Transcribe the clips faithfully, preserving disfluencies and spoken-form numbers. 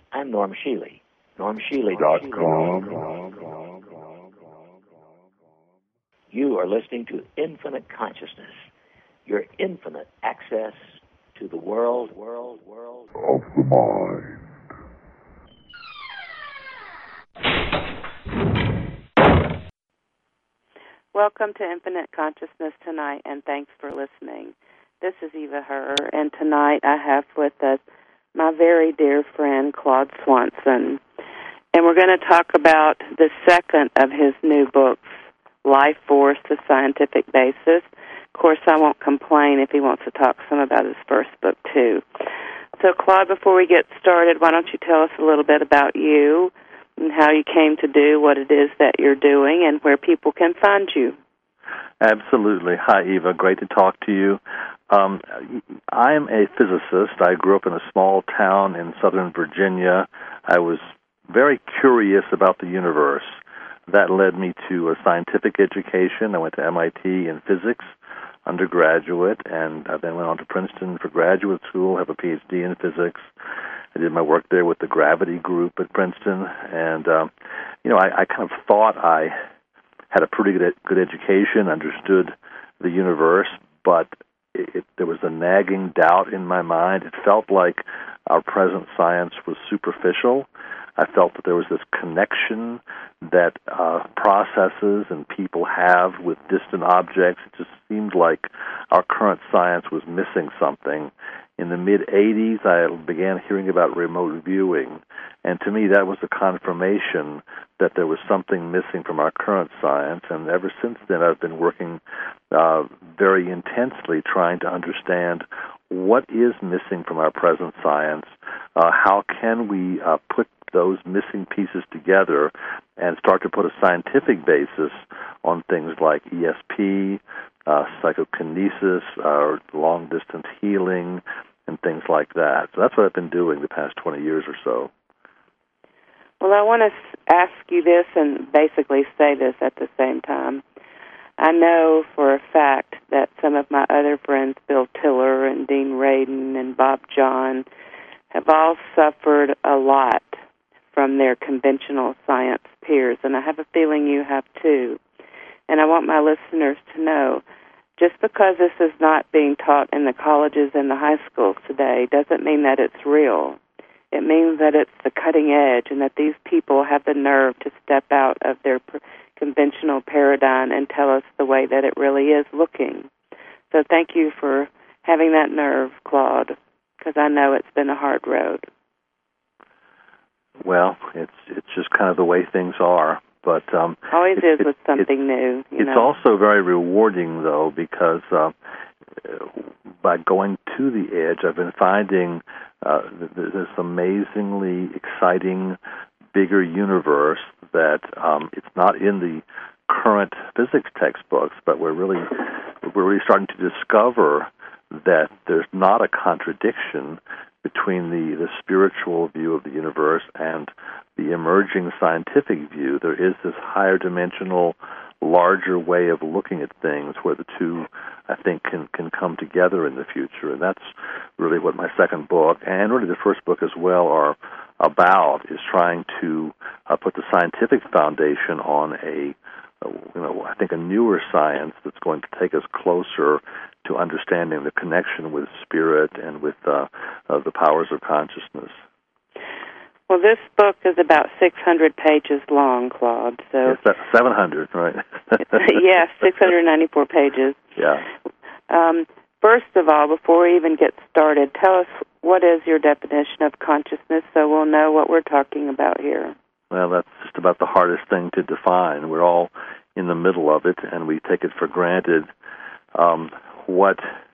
I'm Norm Shealy. Norm Shealy dot com. You are listening to Infinite Consciousness, your infinite access to the world, world, world of the mind. Welcome to Infinite Consciousness tonight, and thanks for listening. This is Eva Herr, and tonight I have with us my very dear friend, Claude Swanson. And we're going to talk about the second of his new books, Life Force, The Scientific Basis. Of course, I won't complain if he wants to talk some about his first book, too. So, Claude, before we get started, why don't you tell us a little bit about you and how you came to do what it is that you're doing and where people can find you. Absolutely. Hi, Eva. Great to talk to you. Um, I'm a physicist. I grew up in a small town in Southern Virginia. I was very curious about the universe. That led me to a scientific education. I went to M I T in physics, undergraduate, and I then went on to Princeton for graduate school, have a P H D in physics. I did my work there with the gravity group at Princeton, and, um, you know, I, I kind of thought I had a pretty good, good education, understood the universe, but it, it, there was a nagging doubt in my mind. It felt like our present science was superficial. I felt that there was this connection that uh, processes and people have with distant objects. It just seemed like our current science was missing something. In the mid-eighties, I began hearing about remote viewing, and to me that was a confirmation that there was something missing from our current science, and ever since then I've been working uh, very intensely trying to understand what is missing from our present science, uh, how can we uh, put those missing pieces together and start to put a scientific basis on things like E S P, uh, psychokinesis, uh, long-distance healing, and things like that. So that's what I've been doing the past twenty years or so. Well, I want to ask you this and basically say this at the same time. I know for a fact that some of my other friends, Bill Tiller and Dean Radin and Bob John, have all suffered a lot from their conventional science peers, and I have a feeling you have too. And I want my listeners to know, just because this is not being taught in the colleges and the high schools today doesn't mean that it's real. It means that it's the cutting edge and that these people have the nerve to step out of their pr- conventional paradigm and tell us the way that it really is looking. So thank you for having that nerve, Claude, because I know it's been a hard road. Well, it's it's just kind of the way things are. But um, always it, is it, with something it, new. You it's know. also very rewarding, though, because uh, by going to the edge, I've been finding uh, this amazingly exciting, bigger universe that um, it's not in the current physics textbooks, but we're really we're really starting to discover that there's not a contradiction between the, the spiritual view of the universe and the emerging scientific view. There is this higher dimensional, larger way of looking at things where the two, I think, can, can come together in the future. And that's really what my second book, and really the first book as well, are about, is trying to uh, put the scientific foundation on a, uh, you know, I think a newer science that's going to take us closer to understanding the connection with spirit and with uh, uh, the powers of consciousness. Well, this book is about six hundred pages long, Claude. So it's seven hundred, right? Yes, six hundred ninety-four pages. Yeah. Um, first of all, before we even get started, tell us what is your definition of consciousness so we'll know what we're talking about here. Well, that's just about the hardest thing to define. We're all in the middle of it, and we take it for granted. Um, what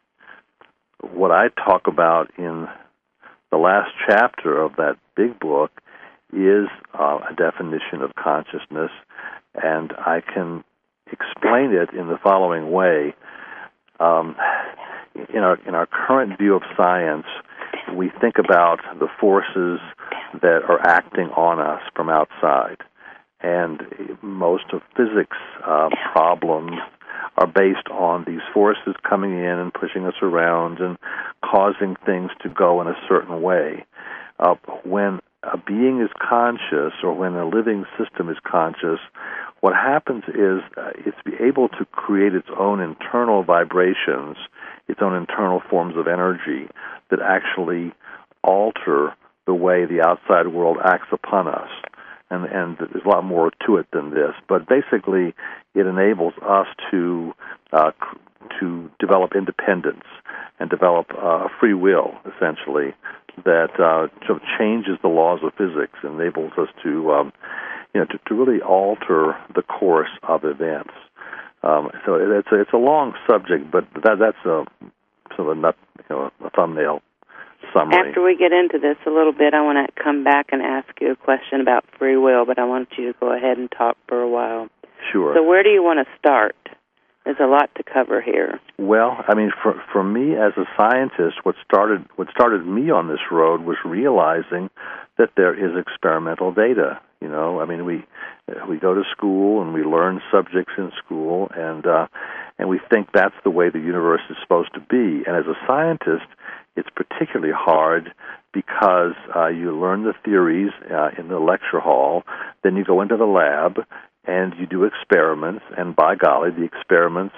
what I talk about in the last chapter of that big book is uh, a definition of consciousness, and I can explain it in the following way. Um, in our in our current view of science, we think about the forces that are acting on us from outside, and most of physics uh, problems are based on these forces coming in and pushing us around and causing things to go in a certain way. Uh, when a being is conscious, or when a living system is conscious, what happens is uh, it's be able to create its own internal vibrations, its own internal forms of energy that actually alter the way the outside world acts upon us. And, and there's a lot more to it than this. But basically, it enables us to uh, to develop independence and develop uh, free will, essentially, that uh, sort of changes the laws of physics and enables us to, um, you know, to, to really alter the course of events. Um, so it's a, it's a long subject, but that that's a sort of a, nut, you know, a thumbnail summary. After we get into this a little bit, I want to come back and ask you a question about free will, but I want you to go ahead and talk for a while. Sure. So where do you want to start? There's a lot to cover here. Well, I mean, for for me as a scientist, what started what started me on this road was realizing that there is experimental data. You know, I mean, we we go to school and we learn subjects in school, and uh, and we think that's the way the universe is supposed to be. And as a scientist, it's particularly hard because uh, you learn the theories uh, in the lecture hall, then you go into the lab and you do experiments, and by golly, the experiments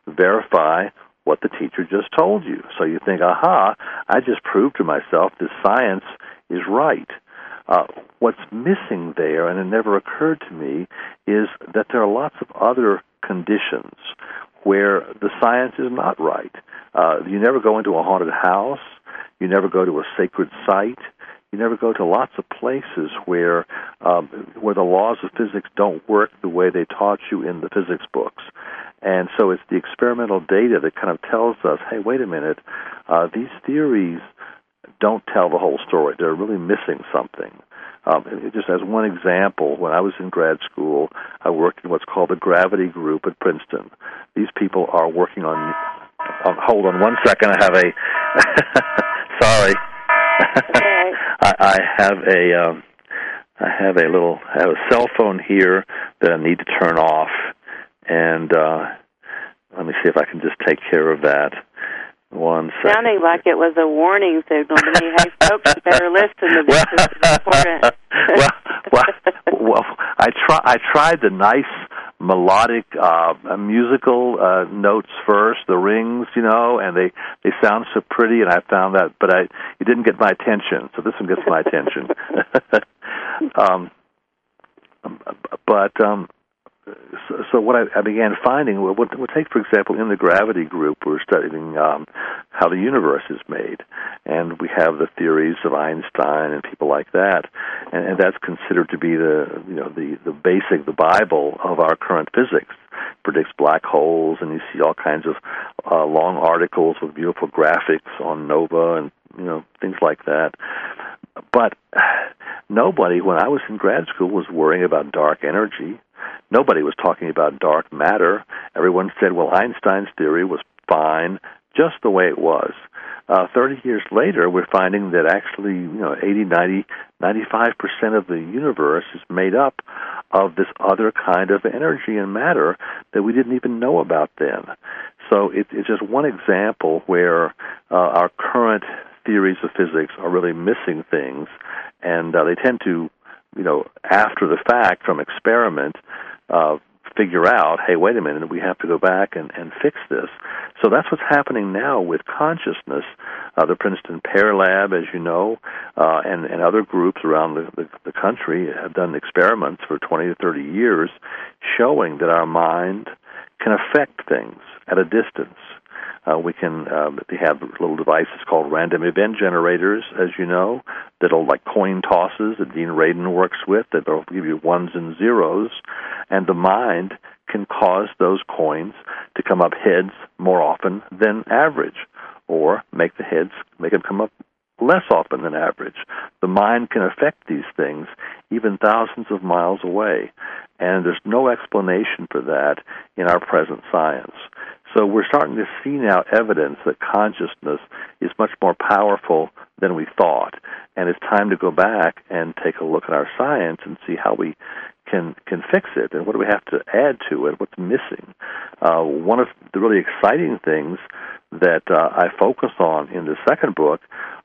verify what the teacher just told you. So you think, aha, I just proved to myself this science is right. Uh, what's missing there, and it never occurred to me, is that there are lots of other conditions where the science is not right. Uh, you never go into a haunted house. You never go to a sacred site. You never go to lots of places where um, where the laws of physics don't work the way they taught you in the physics books. And so it's the experimental data that kind of tells us, hey, wait a minute, uh, these theories don't tell the whole story. They're really missing something. Um, just as one example, when I was in grad school, I worked in what's called the Gravity Group at Princeton. These people are working on... Um, hold on one second. I have a... Sorry. Okay. I, I have a... Um, I have a little... I have a cell phone here that I need to turn off. And uh, let me see if I can just take care of that. One second. Sounding like it was a warning signal to me. Hey, folks, you better listen to this. This is important. well, well, well, I try. I tried the nice melodic uh, musical uh, notes first, the rings, you know, and they, they sound so pretty, and I found that, but I it didn't get my attention. So this one gets my attention. um, but. Um, So, so what I, I began finding, what, what take, for example, in the Gravity Group, we're studying um, how the universe is made, and we have the theories of Einstein and people like that, and, and that's considered to be the, you know, the, the basic, the Bible of our current physics. Predicts black holes, and you see all kinds of uh, long articles with beautiful graphics on Nova and, you know, things like that. But nobody, when I was in grad school, was worrying about dark energy. Nobody was talking about dark matter. Everyone said, well, Einstein's theory was fine, just the way it was. Uh, thirty years later, we're finding that actually, you know, eighty, ninety, ninety-five percent of the universe is made up of this other kind of energy and matter that we didn't even know about then. So it, it's just one example where uh, our current theories of physics are really missing things, and uh, they tend to, you know, after the fact, from experiment, uh, figure out, hey, wait a minute, we have to go back and, and fix this. So that's what's happening now with consciousness. Uh, the Princeton Pear Lab, as you know, uh, and, and other groups around the, the, the country have done experiments for twenty to thirty years showing that our mind can affect things at a distance. Uh, we can, uh, they have little devices called random event generators, as you know, that'll, like coin tosses that Dean Radin works with, that'll give you ones and zeros, and the mind can cause those coins to come up heads more often than average, or make the heads, make them come up less often than average. The mind can affect these things even thousands of miles away, and there's no explanation for that in our present science. So we're starting to see now evidence that consciousness is much more powerful than we thought, and it's time to go back and take a look at our science and see how we can can fix it, and what do we have to add to it, what's missing. Uh, one of the really exciting things that uh, I focus on in the second book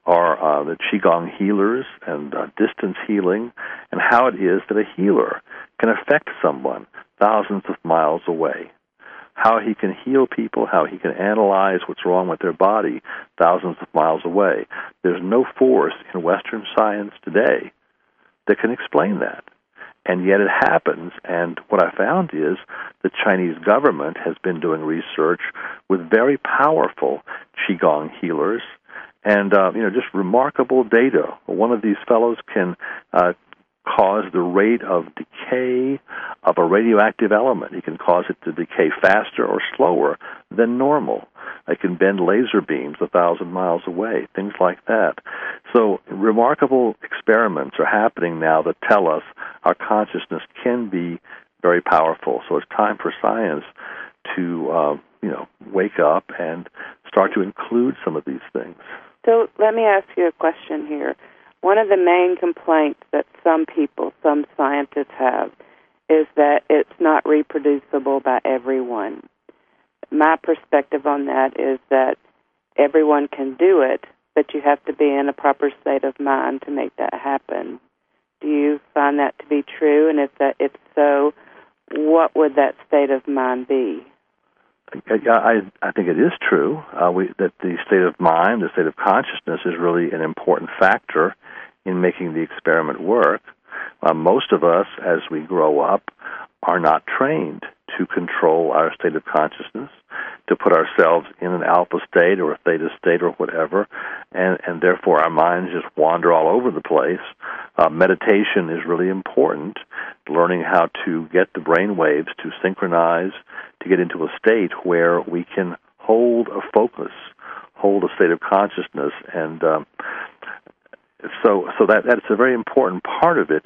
are uh, the Qigong healers and uh, distance healing, and how it is that a healer can affect someone thousands of miles away. How he can heal people, how he can analyze what's wrong with their body thousands of miles away. There's no force in Western science today that can explain that. And yet it happens, and what I found is the Chinese government has been doing research with very powerful Qigong healers, and uh, you know, just remarkable data. One of these fellows can uh, cause the rate of decay of a radioactive element. He can cause it to decay faster or slower than normal. It can bend laser beams a thousand miles away, things like that. So remarkable experiments are happening now that tell us our consciousness can be very powerful. So it's time for science to, uh, you know, wake up and start to include some of these things. So let me ask you a question here. One of the main complaints that some people, some scientists have, is that it's not reproducible by everyone. My perspective on that is that everyone can do it, but you have to be in a proper state of mind to make that happen. Do you find that to be true? And if that if so, what would that state of mind be? I, I think it is true uh, we, that the state of mind, the state of consciousness, is really an important factor in making the experiment work. Uh, most of us, as we grow up, are not trained to control our state of consciousness, to put ourselves in an alpha state or a theta state or whatever, and, and therefore our minds just wander all over the place. Uh, meditation is really important, learning how to get the brain waves to synchronize, to get into a state where we can hold a focus, hold a state of consciousness, and um, so so that that's a very important part of it.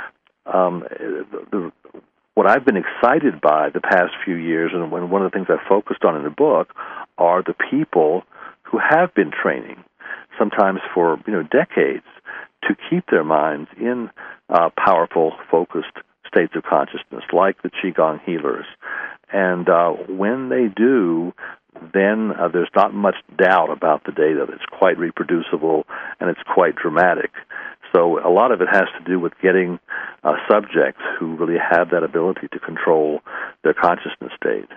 Um, the, the, what I've been excited by the past few years, and one of the things I've focused on in the book, are the people who have been training, sometimes for you know decades, to keep their minds in uh, powerful, focused states of consciousness, like the Qigong healers. And uh, when they do, then uh, there's not much doubt about the data. It's quite reproducible, and it's quite dramatic. So a lot of it has to do with getting uh, subjects who really have that ability to control their consciousness state.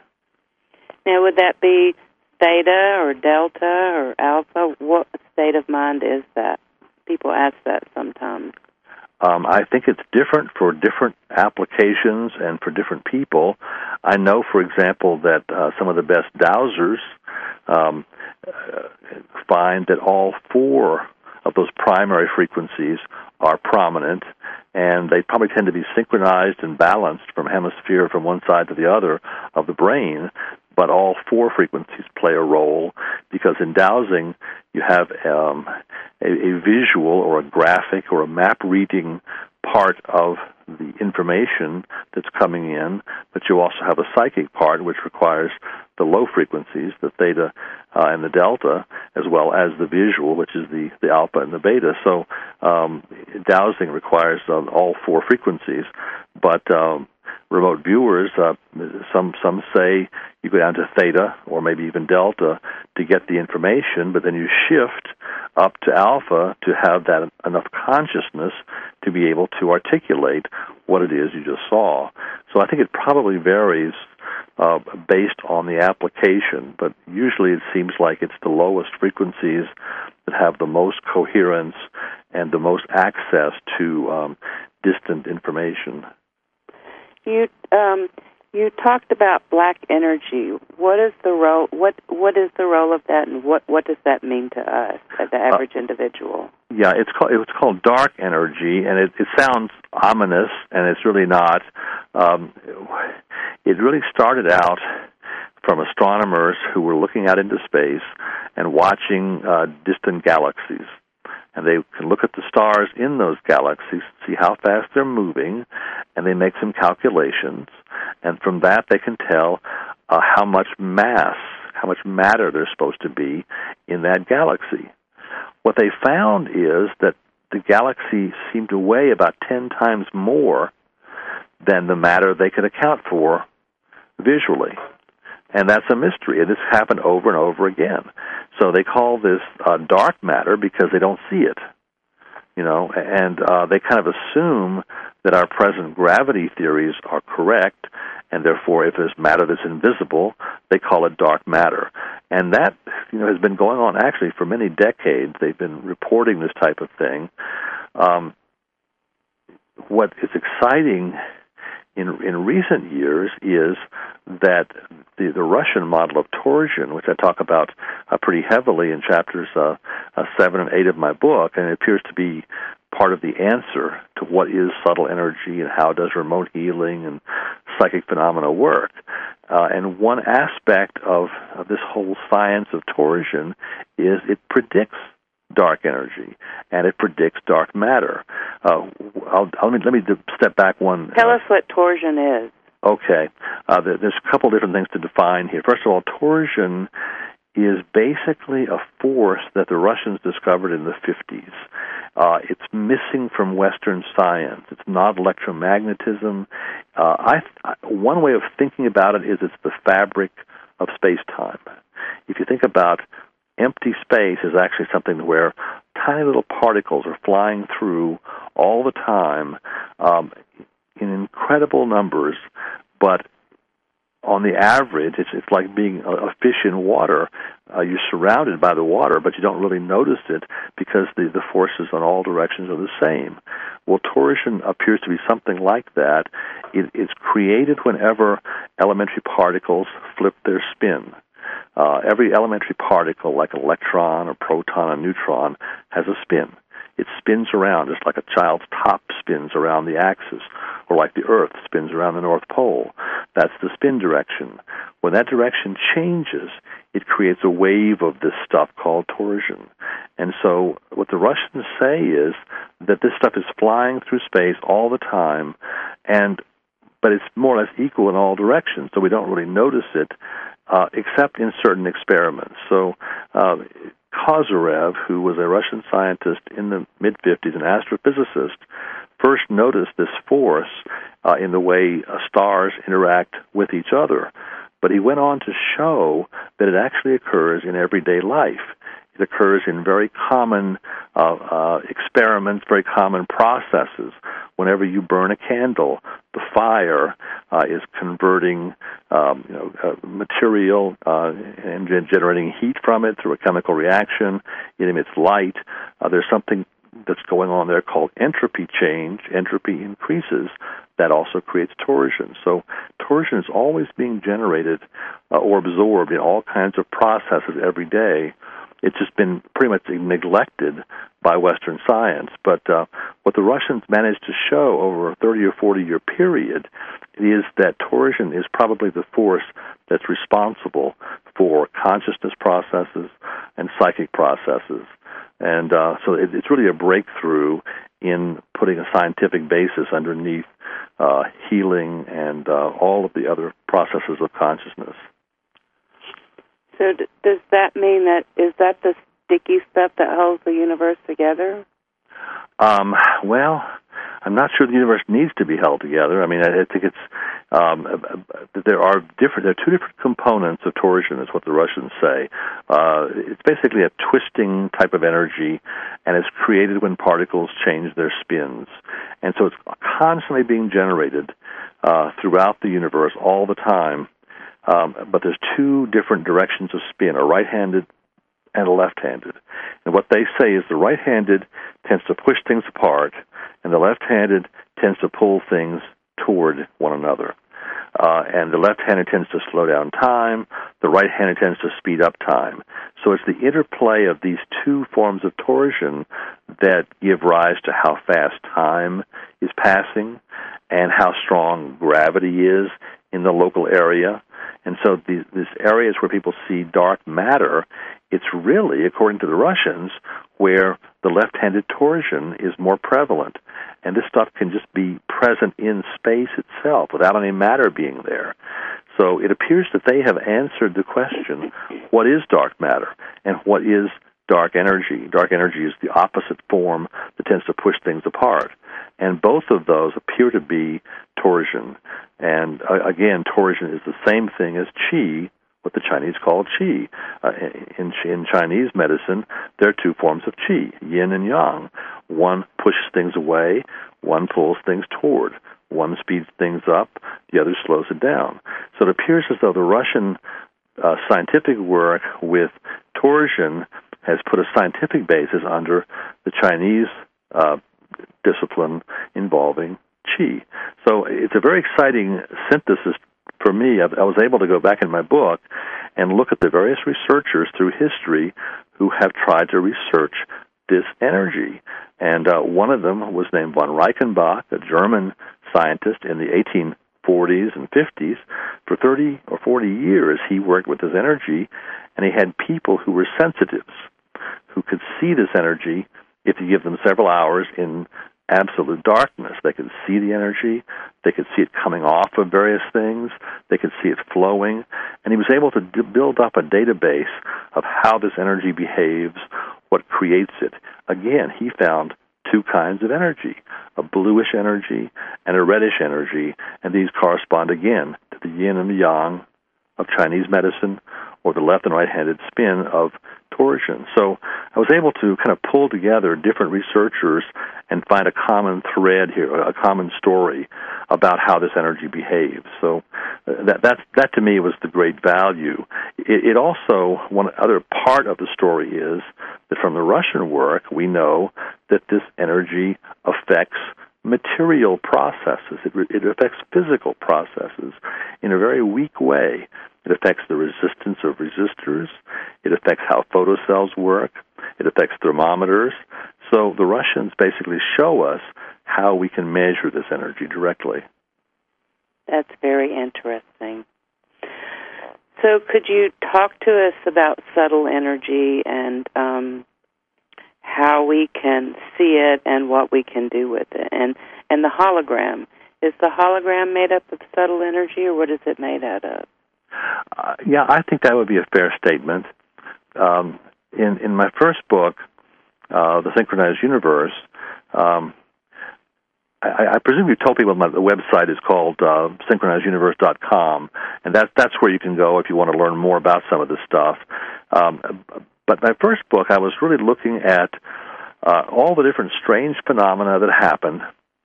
Now, would that be theta or delta or alpha? What state of mind is that? People ask that sometimes. Um, I think it's different for different applications and for different people. I know, for example, that uh, some of the best dowsers um, uh, find that all four of those primary frequencies are prominent, and they probably tend to be synchronized and balanced from hemisphere from one side to the other of the brain, but all four frequencies play a role because in dowsing you have um, a, a visual or a graphic or a map reading part of the information that's coming in, but you also have a psychic part which requires the low frequencies, the theta uh, and the delta, as well as the visual, which is the, the alpha and the beta. So um, dowsing requires uh, all four frequencies, but um, remote viewers, uh, some some say you go down to theta or maybe even delta to get the information, but then you shift up to alpha to have that enough consciousness to be able to articulate what it is you just saw. So I think it probably varies uh, based on the application, but usually it seems like it's the lowest frequencies that have the most coherence and the most access to um, distant information. You um, you talked about black energy. What is the role? What what is the role of that, and what, what does that mean to us, as the average uh, individual? Yeah, it's called it's called dark energy, and it, it sounds ominous, and it's really not. Um, it really started out from astronomers who were looking out into space and watching uh, distant galaxies. And they can look at the stars in those galaxies, see how fast they're moving, and they make some calculations. And from that, they can tell uh, how much mass, how much matter there's supposed to be in that galaxy. What they found is that the galaxy seemed to weigh about ten times more than the matter they could account for visually. And that's a mystery. And this happened over and over again. So they call this uh, dark matter because they don't see it. You know, and uh, they kind of assume that our present gravity theories are correct, and therefore if there's matter that's invisible, they call it dark matter. And that, you know, has been going on actually for many decades. They've been reporting this type of thing. Um, what is exciting in in recent years is that the, the Russian model of torsion, which I talk about uh, pretty heavily in chapters uh, uh, seven and eight of my book, and it appears to be part of the answer to what is subtle energy and how does remote healing and psychic phenomena work. Uh, and one aspect of, of this whole science of torsion is it predicts dark energy, and it predicts dark matter. Uh, I'll, I'll, let me let me step back one. Tell uh, us what torsion is. Okay. Uh, there's a couple different things to define here. First of all, torsion is basically a force that the Russians discovered in the fifties. Uh, it's missing from Western science. It's not electromagnetism. Uh, I, one way of thinking about it is it's the fabric of space-time. If you think about empty space is actually something where tiny little particles are flying through all the time um, in incredible numbers, but on the average, it's, it's like being a, a fish in water. Uh, you're surrounded by the water, but you don't really notice it because the, the forces on all directions are the same. Well, torsion appears to be something like that. It, it's created whenever elementary particles flip their spin. Uh, every elementary particle, like an electron, a proton, a neutron, has a spin. It spins around just like a child's top spins around the axis, or like the Earth spins around the North Pole. That's the spin direction. When that direction changes, it creates a wave of this stuff called torsion. And so what the Russians say is that this stuff is flying through space all the time, and but it's more or less equal in all directions, so we don't really notice it, uh, except in certain experiments. So uh, Kozyrev, who was a Russian scientist in the mid-fifties, an astrophysicist, first noticed this force uh, in the way uh, stars interact with each other. But he went on to show that it actually occurs in everyday life. It occurs in very common uh, uh, experiments, very common processes. Whenever you burn a candle, the fire uh, is converting um, you know, uh, material uh, and generating heat from it through a chemical reaction. It emits light. Uh, there's something that's going on there called entropy change. Entropy increases. That also creates torsion. So torsion is always being generated uh, or absorbed in all kinds of processes every day. It's just been pretty much neglected by Western science. But uh, what the Russians managed to show over a thirty or forty year period is that torsion is probably the force that's responsible for consciousness processes and psychic processes. And uh, so it, it's really a breakthrough in putting a scientific basis underneath uh, healing and uh, all of the other processes of consciousness. So d- does that mean that, is that the sticky stuff that holds the universe together? Um, well, I'm not sure the universe needs to be held together. I mean, I, I think it's, um, there are different, there are two different components of torsion, is what the Russians say. Uh, it's basically a twisting type of energy, and it's created when particles change their spins. And so it's constantly being generated uh, throughout the universe all the time. Um, but there's two different directions of spin, a right-handed and a left-handed. And what they say is the right-handed tends to push things apart, and the left-handed tends to pull things toward one another. Uh, and the left-handed tends to slow down time, the right-handed tends to speed up time. So it's the interplay of these two forms of torsion that give rise to how fast time is passing and how strong gravity is in the local area. And so these, these areas where people see dark matter, it's really, according to the Russians, where the left-handed torsion is more prevalent. And this stuff can just be present in space itself without any matter being there. So it appears that they have answered the question, what is dark matter and what is dark energy? Dark energy is the opposite form that tends to push things apart. And both of those appear to be torsion. And uh, again, torsion is the same thing as chi, what the Chinese call qi. Uh, in, in Chinese medicine, there are two forms of qi, yin and yang. One pushes things away, one pulls things toward. One speeds things up, the other slows it down. So it appears as though the Russian uh, scientific work with torsion has put a scientific basis under the Chinese uh, discipline involving qi. So it's a very exciting synthesis for me. I, I was able to go back in my book and look at the various researchers through history who have tried to research this energy. And uh, one of them was named von Reichenbach, a German scientist in the eighteen forties and fifties. For thirty or forty years, he worked with this energy, and he had people who were sensitives, who could see this energy if you give them several hours in absolute darkness. They could see the energy, they could see it coming off of various things, they could see it flowing, and he was able to d- build up a database of how this energy behaves, what creates it. Again, he found two kinds of energy, a bluish energy and a reddish energy, and these correspond again to the yin and the yang of Chinese medicine or the left and right-handed spin of torsion. So I was able to kind of pull together different researchers and find a common thread here, a common story about how this energy behaves. So that that, that to me was the great value. It, it also, one other part of the story is that from the Russian work, we know that this energy affects material processes. It, it affects physical processes in a very weak way. It affects the resistance of resistors. It affects how photocells work. It affects thermometers. So the Russians basically show us how we can measure this energy directly. That's very interesting. So could you talk to us about subtle energy and um, how we can see it and what we can do with it? And, and the hologram, is the hologram made up of subtle energy, or what is it made out of? Uh, yeah, I think that would be a fair statement. Um, in in my first book, uh, The Synchronized Universe, um, I, I presume you told people my, the website is called uh, synchronized universe dot com, and that, that's where you can go if you want to learn more about some of this stuff. Um, but my first book, I was really looking at uh, all the different strange phenomena that happen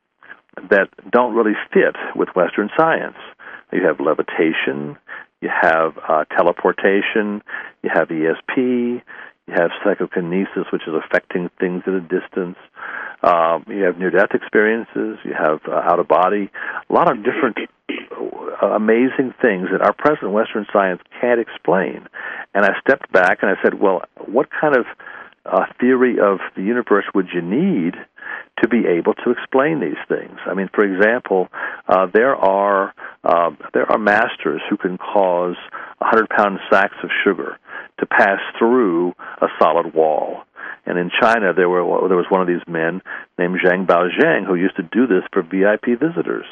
that don't really fit with Western science. You have levitation, you have uh, teleportation, you have E S P, you have psychokinesis, which is affecting things at a distance. Um, you have near-death experiences, you have uh, out-of-body, a lot of different uh, amazing things that our present Western science can't explain. And I stepped back and I said, well, what kind of uh, theory of the universe would you need to be able to explain these things? I mean, for example, uh, there are uh, there are masters who can cause one hundred pound sacks of sugar to pass through a solid wall. And in China, there were there was one of these men named Zhang Baozhang who used to do this for V I P visitors,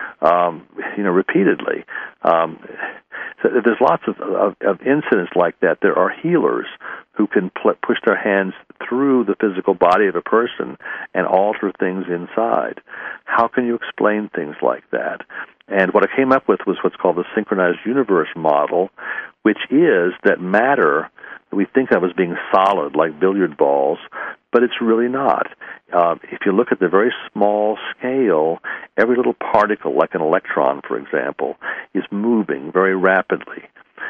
um, you know, repeatedly. Um, so there's lots of, of, of incidents like that. There are healers who can pl- push their hands through the physical body of a person and alter things inside. How can you explain things like that? And what I came up with was what's called the synchronized universe model, which is that matter we think of as being solid, like billiard balls, but it's really not. Uh, if you look at the very small scale, every little particle, like an electron, for example, is moving very rapidly.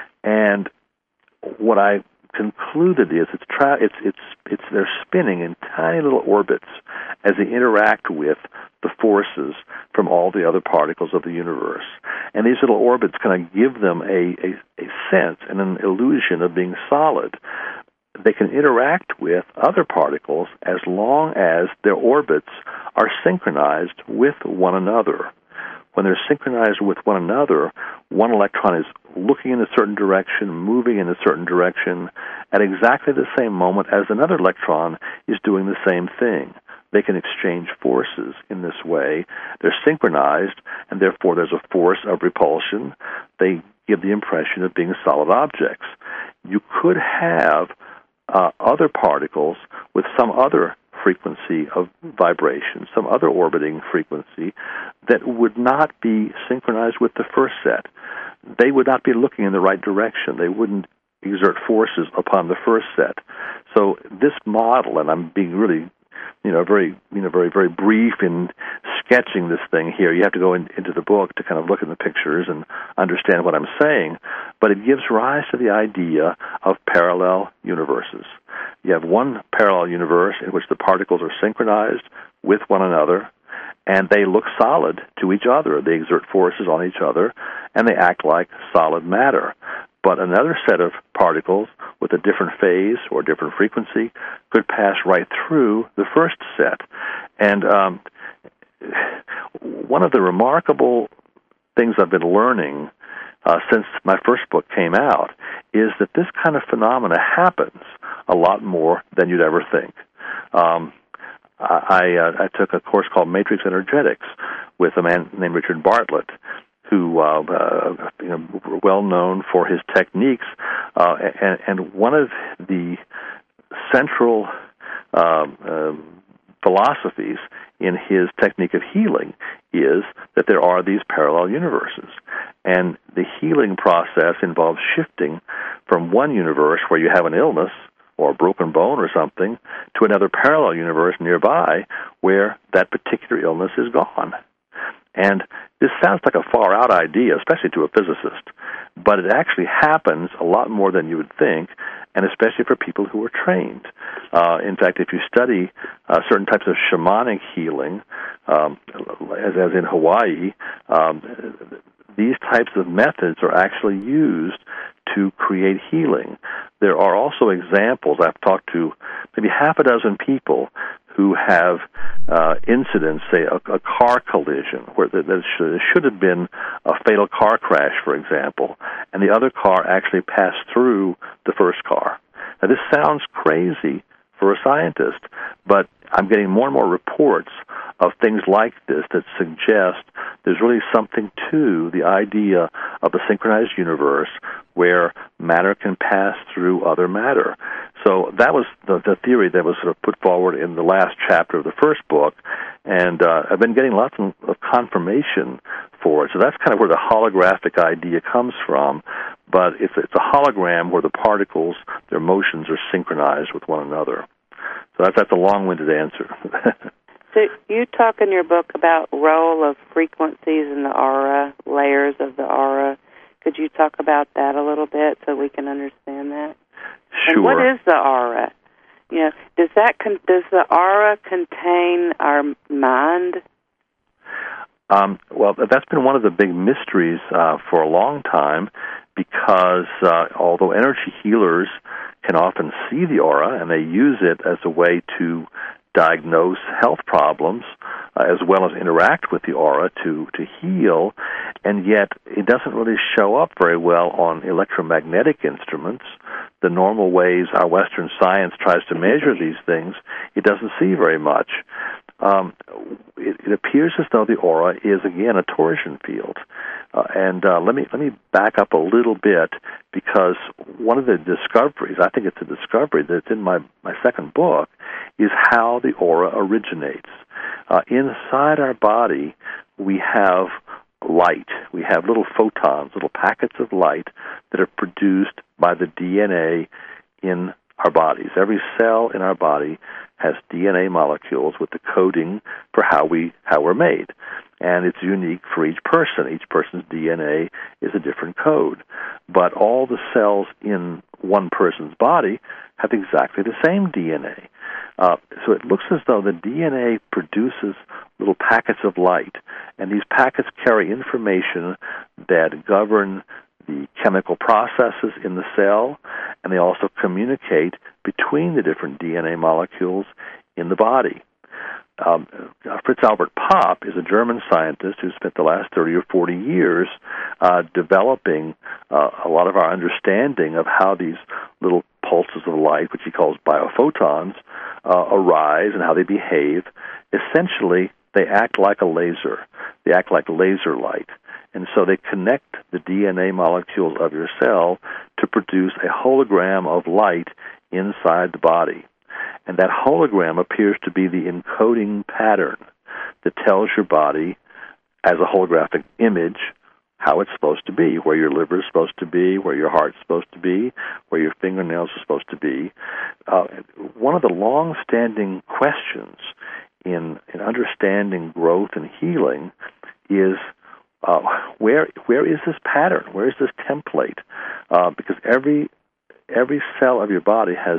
And what I concluded is it's tra- it's it's it's they're spinning in tiny little orbits as they interact with the forces from all the other particles of the universe. And these little orbits kind of give them a, a, a sense and an illusion of being solid. They can interact with other particles as long as their orbits are synchronized with one another. When they're synchronized with one another, one electron is looking in a certain direction, moving in a certain direction, at exactly the same moment as another electron is doing the same thing. They can exchange forces in this way. They're synchronized, and therefore there's a force of repulsion. They give the impression of being solid objects. You could have uh, other particles with some other frequency of vibration, some other orbiting frequency that would not be synchronized with the first set. they would not be looking in the right direction. They wouldn't exert forces upon the first set. So this model, and I'm being really, you know, very, you know, very, very brief in sketching this thing here. You have to go in, into the book to kind of look at the pictures and understand what I'm saying. But it gives rise to the idea of parallel universes. You have one parallel universe in which the particles are synchronized with one another, and they look solid to each other. They exert forces on each other, and they act like solid matter. But another set of particles with a different phase or different frequency could pass right through the first set. And um, one of the remarkable things I've been learning uh, since my first book came out is that this kind of phenomena happens a lot more than you'd ever think. Um, I, uh, I took a course called Matrix Energetics with a man named Richard Bartlett, who uh, uh, you know, well known for his techniques, uh, and, and one of the central uh, uh, philosophies in his technique of healing is that there are these parallel universes, and the healing process involves shifting from one universe where you have an illness or a broken bone or something to another parallel universe nearby where that particular illness is gone. And this sounds like a far-out idea, especially to a physicist, but it actually happens a lot more than you would think, and especially for people who are trained. Uh, in fact, if you study uh, certain types of shamanic healing, um, as, as in Hawaii, um, these types of methods are actually used to create healing. There are also examples. I've talked to maybe half a dozen people who have uh, incidents, say a, a car collision, where there, there should, should have been a fatal car crash, for example, and the other car actually passed through the first car. Now, this sounds crazy for a scientist, but I'm getting more and more reports of things like this that suggest there's really something to the idea of a synchronized universe where matter can pass through other matter. So that was the, the theory that was sort of put forward in the last chapter of the first book, and uh, I've been getting lots of, of confirmation for it. So that's kind of where the holographic idea comes from, but it's, it's a hologram where the particles, their motions are synchronized with one another. So that's, that's a long-winded answer. So you talk in your book about role of frequencies in the aura, layers of the aura. Could you talk about that a little bit so we can understand that? Sure. And what is the aura? You know, does that con- does the aura contain our mind? Um, well, that's been one of the big mysteries uh, for a long time, because uh, although energy healers can often see the aura and they use it as a way to diagnose health problems, uh, as well as interact with the aura to, to heal, and yet it doesn't really show up very well on electromagnetic instruments. The normal ways our Western science tries to measure these things, it doesn't see very much. Um, it, it appears as though the aura is, again, a torsion field. Uh, and uh, let me let me back up a little bit, because one of the discoveries, I think it's a discovery that's in my, my second book, is how the aura originates. Uh, inside our body, we have light. We have little photons, little packets of light that are produced by the D N A in our bodies. Every cell in our body has D N A molecules with the coding for how we how we're made, and it's unique for each person. Each person's D N A is a different code, but all the cells in one person's body have exactly the same D N A. Uh, so it looks as though the D N A produces little packets of light, and these packets carry information that govern the chemical processes in the cell, and they also communicate between the different D N A molecules in the body. Um, Fritz Albert Popp is a German scientist who spent the last thirty or forty years uh, developing uh, a lot of our understanding of how these little pulses of light, which he calls biophotons, uh, arise and how they behave. Essentially, they act like a laser. They act like laser light. And so they connect the D N A molecules of your cell to produce a hologram of light inside the body. And that hologram appears to be the encoding pattern that tells your body, as a holographic image, how it's supposed to be, where your liver is supposed to be, where your heart's supposed to be, where your fingernails are supposed to be. Uh, one of the long-standing questions in, in understanding growth and healing is uh, where where is this pattern? Where is this template? Uh, because every every cell of your body has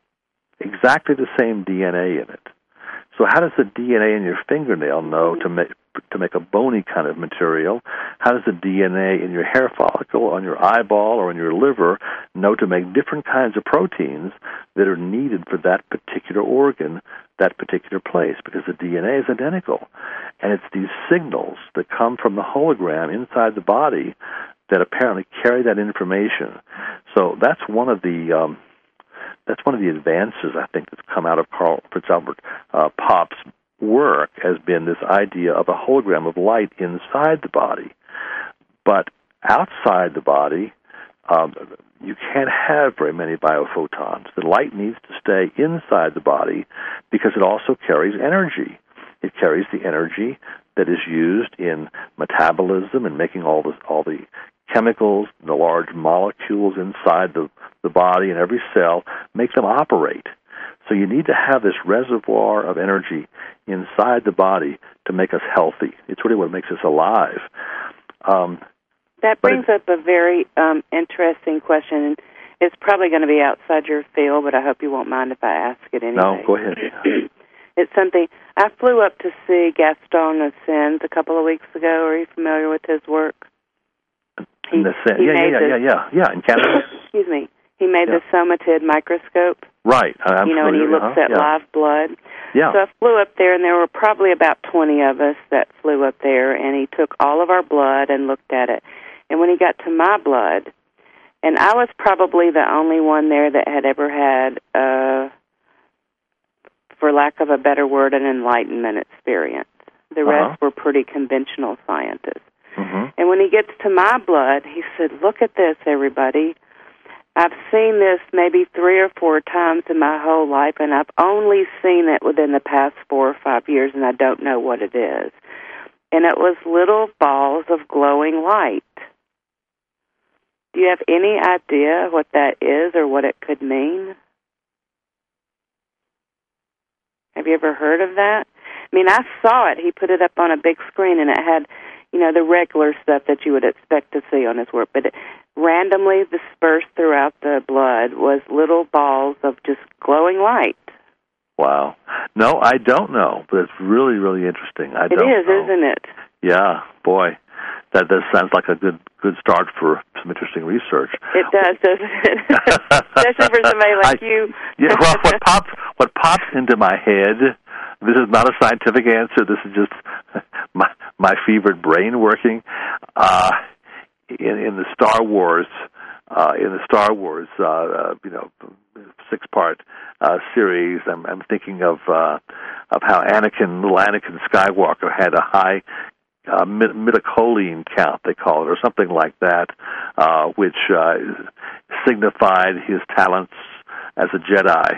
exactly the same D N A in it. So how does the D N A in your fingernail know to make to make a bony kind of material? How does the D N A in your hair follicle, on your eyeball, or in your liver know to make different kinds of proteins that are needed for that particular organ, that particular place? Because the D N A is identical. And it's these signals that come from the hologram inside the body that apparently carry that information. So that's one of the... Um, That's one of the advances, I think, that's come out of Carl Fritz Albert uh, Popp's work, has been this idea of a hologram of light inside the body. But outside the body, um, you can't have very many biophotons. The light needs to stay inside the body because it also carries energy. It carries the energy that is used in metabolism and making all the all the chemicals, the large molecules inside the, the body and every cell, make them operate. So you need to have this reservoir of energy inside the body to make us healthy. It's really what makes us alive. Um, that brings it, up a very um, interesting question. It's probably going to be outside your field, but I hope you won't mind if I ask it anyway. No, go ahead. It's something, I flew up to see Gaston Ascens a couple of weeks ago. Are you familiar with his work? He, in the sen- he yeah, made yeah, the, yeah, yeah, yeah, in Canada. Excuse me. He made yeah. the Somatid microscope. Right. I'm you know, and he looks huh? at yeah. live blood. Yeah. So I flew up there, and there were probably about twenty of us that flew up there, and he took all of our blood and looked at it. And when he got to my blood, and I was probably the only one there that had ever had, uh, for lack of a better word, an enlightenment experience. The uh-huh. rest were pretty conventional scientists. Mm-hmm. And when he gets to my blood, he said, "Look at this, everybody. I've seen this maybe three or four times in my whole life, and I've only seen it within the past four or five years, and I don't know what it is." And it was little balls of glowing light. Do you have any idea what that is or what it could mean? Have you ever heard of that? I mean, I saw it. He put it up on a big screen, and it had, you know, the regular stuff that you would expect to see on his work, but it, randomly dispersed throughout the blood was little balls of just glowing light. Wow. No, I don't know, but it's really, really interesting. I it don't is, know. Isn't it? Yeah, boy. That that sounds like a good good start for some interesting research. It does, doesn't it? Especially for somebody like I, you. Yeah, well, what pops what pops into my head, this is not a scientific answer, this is just my my fevered brain working. Uh, in, in the Star Wars, uh, in the Star Wars, uh, uh, you know, six-part uh, series, I'm, I'm thinking of uh, of how Anakin, little Anakin Skywalker, had a high uh, midichlorian count, they call it, or something like that, uh, which uh, signified his talents as a Jedi.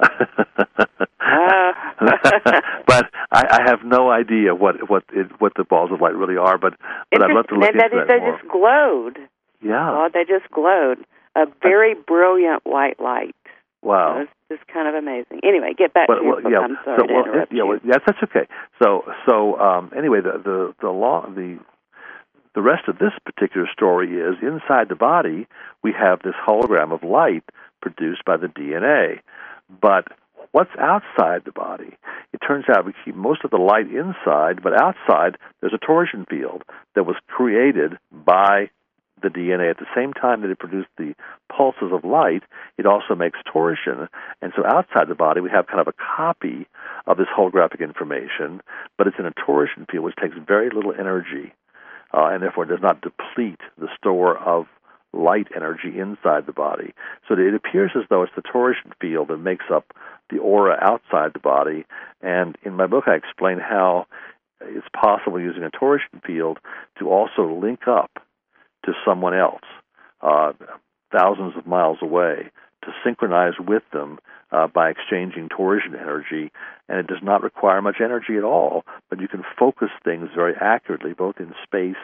uh. But I, I have no idea what what it, what the balls of light really are. But but I'd love to look and into that, that they more. just glowed. Yeah. Oh, they just glowed. A very brilliant white light. Wow. It was just kind of amazing. Anyway, get back well, to your well, book. yeah, I'm sorry so, to well, interrupt yeah, you. well, yes, that's okay. So so um, anyway, the the the law the the rest of this particular story is inside the body we have this hologram of light produced by the D N A, but what's outside the body? It turns out we keep most of the light inside, but outside there's a torsion field that was created by the D N A. At the same time that it produced the pulses of light, it also makes torsion. And so outside the body we have kind of a copy of this holographic information, but it's in a torsion field which takes very little energy, uh, and therefore does not deplete the store of light energy inside the body. So it appears as though it's the torsion field that makes up the aura outside the body. And in my book I explain how it's possible using a torsion field to also link up to someone else uh, thousands of miles away, to synchronize with them uh, by exchanging torsion energy. And it does not require much energy at all, but you can focus things very accurately, both in space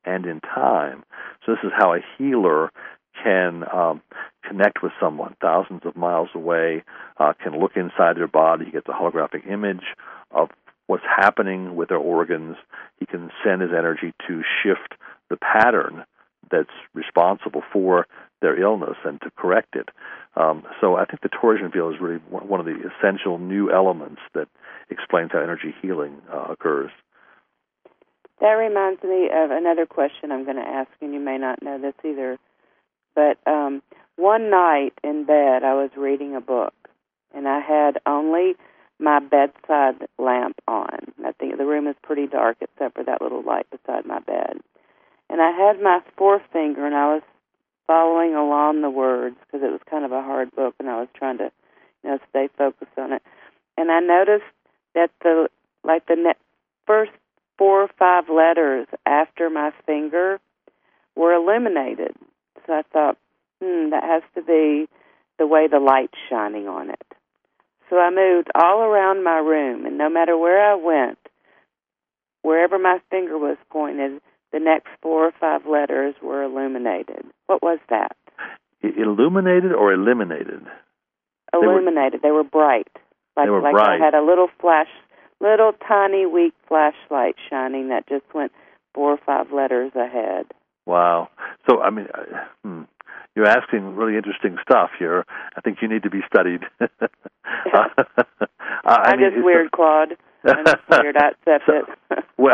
and in time. So this is how a healer can um, connect with someone thousands of miles away, uh, can look inside their body, get the holographic image of what's happening with their organs. He can send his energy to shift the pattern that's responsible for their illness and to correct it. Um, so I think the torsion field is really one of the essential new elements that explains how energy healing uh, occurs. That reminds me of another question I'm going to ask, and you may not know this either. But um, one night in bed, I was reading a book, and I had only my bedside lamp on. I think the room is pretty dark except for that little light beside my bed. And I had my forefinger, and I was following along the words because it was kind of a hard book, and I was trying to, you know, stay focused on it. And I noticed that the like the ne- first four or five letters after my finger were illuminated. So I thought, hmm, that has to be the way the light's shining on it. So I moved all around my room, and no matter where I went, wherever my finger was pointed, the next four or five letters were illuminated. What was that? Illuminated or eliminated? Illuminated. They were, they were bright. Like, they were like bright. I had a little flash, little tiny weak flashlight shining that just went four or five letters ahead. Wow. So, I mean, uh, hmm, you're asking really interesting stuff here. I think you need to be studied. uh, I I'm mean, just weird, a... Claude. I'm just weird. I accept so, it. well,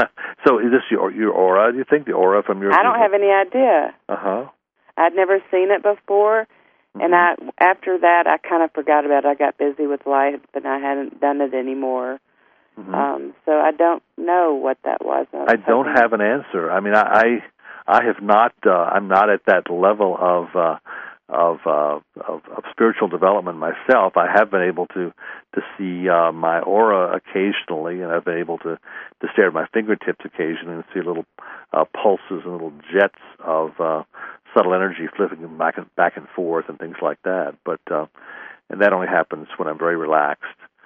so is this your your aura, do you think? The aura from your... I don't have any idea. Uh-huh. I'd never seen it before. Mm-hmm. And I after that, I kind of forgot about it. I got busy with life, and I hadn't done it anymore. Mm-hmm. Um, so I don't know what that was. I, was I don't hoping... have an answer. I mean, I... I I have not. Uh, I'm not at that level of uh, of, uh, of of spiritual development myself. I have been able to to see uh, my aura occasionally, and I've been able to, to stare at my fingertips occasionally and see little uh, pulses and little jets of uh, subtle energy flipping back and back and forth and things like that. But uh, and that only happens when I'm very relaxed.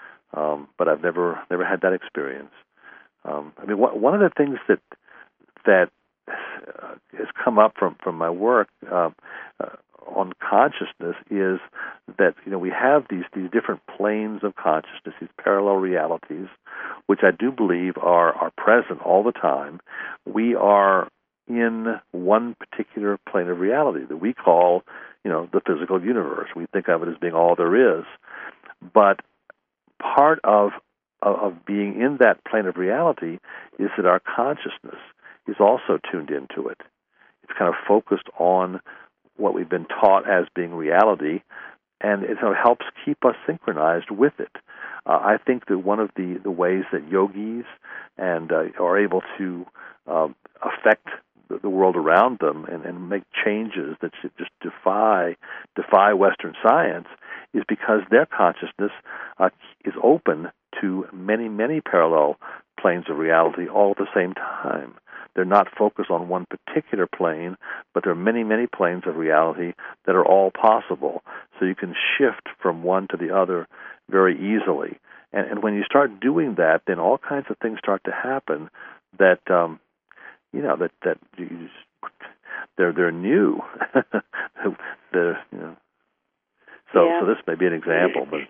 Um, but I've never never had that experience. Um, I mean, one of the things that that Uh, has come up from, from my work uh, uh, on consciousness is that, you know, we have these, these different planes of consciousness, these parallel realities, which I do believe are, are present all the time. We are in one particular plane of reality that we call, you know, the physical universe. We think of it as being all there is. But part of, of, of being in that plane of reality is that our consciousness is also tuned into it. It's kind of focused on what we've been taught as being reality, and it sort of helps keep us synchronized with it. Uh, I think that one of the, the ways that yogis and uh, are able to uh, affect the, the world around them and, and make changes that should just defy defy Western science is because their consciousness uh, is open to many, many parallel planes of reality all at the same time. They're not focused on one particular plane, but there are many, many planes of reality that are all possible. So you can shift from one to the other very easily. And, and when you start doing that, then all kinds of things start to happen that, um, you know, that that you just, they're they're new. they're, you know. So yeah. so this may be an example, but.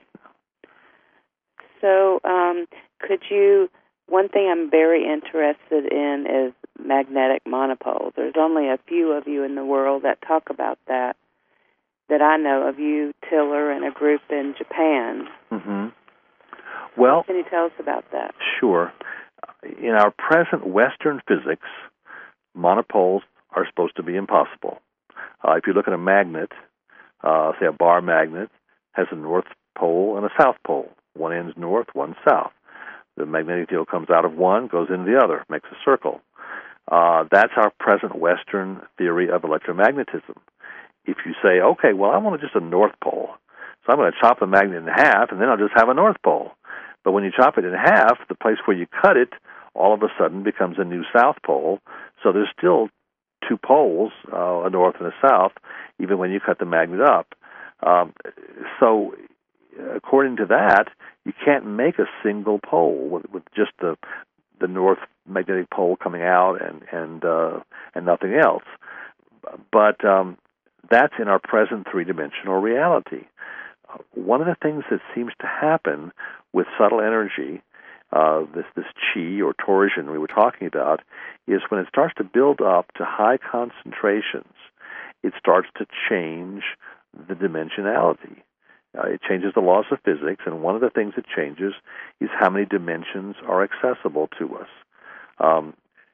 So um, could you? One thing I'm very interested in is magnetic monopoles. There's only a few of you in the world that talk about that, that I know of, you, Tiller, and a group in Japan. Mm-hmm. Well, can you tell us about that? Sure. In our present Western physics, monopoles are supposed to be impossible. Uh, if you look at a magnet, uh, say a bar magnet, has a north pole and a south pole. One end's north, one south. The magnetic field comes out of one, goes into the other, makes a circle. Uh, that's our present Western theory of electromagnetism. If you say, okay, well, I want just a north pole, so I'm going to chop the magnet in half, and then I'll just have a north pole. But when you chop it in half, the place where you cut it all of a sudden becomes a new south pole. So there's still two poles, uh, a north and a south, even when you cut the magnet up. Um, so according to that, you can't make a single pole with, with just the the north magnetic pole coming out and and uh, and nothing else. But um, that's in our present three-dimensional reality. Uh, one of the things that seems to happen with subtle energy, uh, this this chi or torsion we were talking about, is when it starts to build up to high concentrations, it starts to change the dimensionality. Uh, it changes the laws of physics, and one of the things it changes is how many dimensions are accessible to us. Um,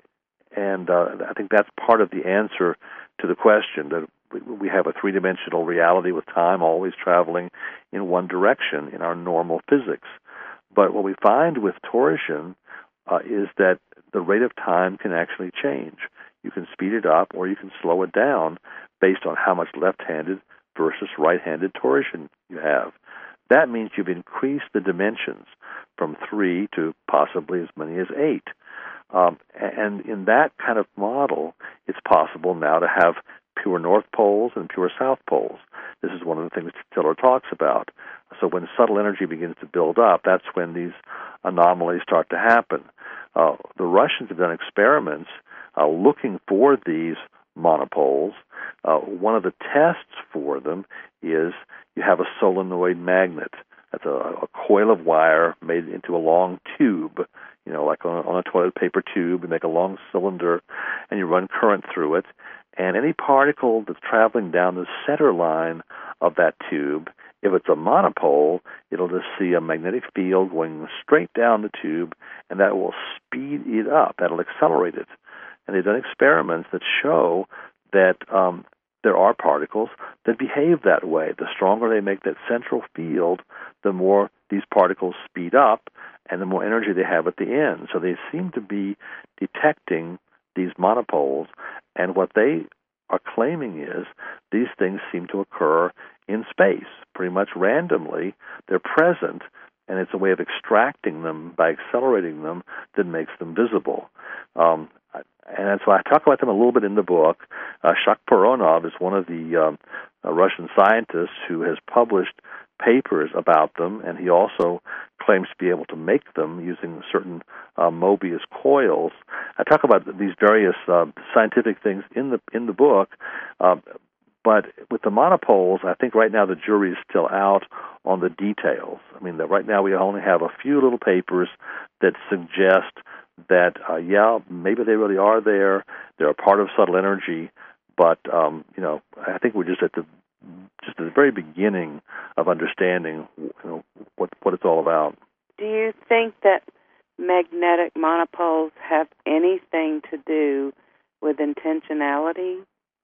and uh, I think that's part of the answer to the question, that we have a three-dimensional reality with time always traveling in one direction in our normal physics. But what we find with torsion uh, is that the rate of time can actually change. You can speed it up or you can slow it down based on how much left-handed versus right-handed torsion you have. That means you've increased the dimensions from three to possibly as many as eight. Um, and in that kind of model, it's possible now to have pure north poles and pure south poles. This is one of the things Tiller talks about. So when subtle energy begins to build up, that's when these anomalies start to happen. Uh, the Russians have done experiments uh, looking for these monopoles. Uh, one of the tests for them is you have a solenoid magnet. That's a, a coil of wire made into a long tube, you know, like on, on a toilet paper tube. You make a long cylinder, and you run current through it. And any particle that's traveling down the center line of that tube, if it's a monopole, it'll just see a magnetic field going straight down the tube, and that will speed it up. That'll accelerate it. And they've done experiments that show that um, there are particles that behave that way. The stronger they make that central field, the more these particles speed up, and the more energy they have at the end. So they seem to be detecting these monopoles, and what they are claiming is these things seem to occur in space, pretty much randomly. They're present, and it's a way of extracting them by accelerating them that makes them visible. Um, and so I talk about them a little bit in the book. Uh, Shakpuronov is one of the um, uh, Russian scientists who has published papers about them, and he also claims to be able to make them using certain uh, Mobius coils. I talk about these various uh, scientific things in the in the book, uh, but with the monopoles, I think right now the jury is still out on the details. I mean, that right now we only have a few little papers that suggest that, uh, yeah, maybe they really are there. They're a part of subtle energy, but um, you know, I think we're just at the just at the very beginning of understanding, you know, what what it's all about. Do you think that magnetic monopoles have anything to do with intentionality?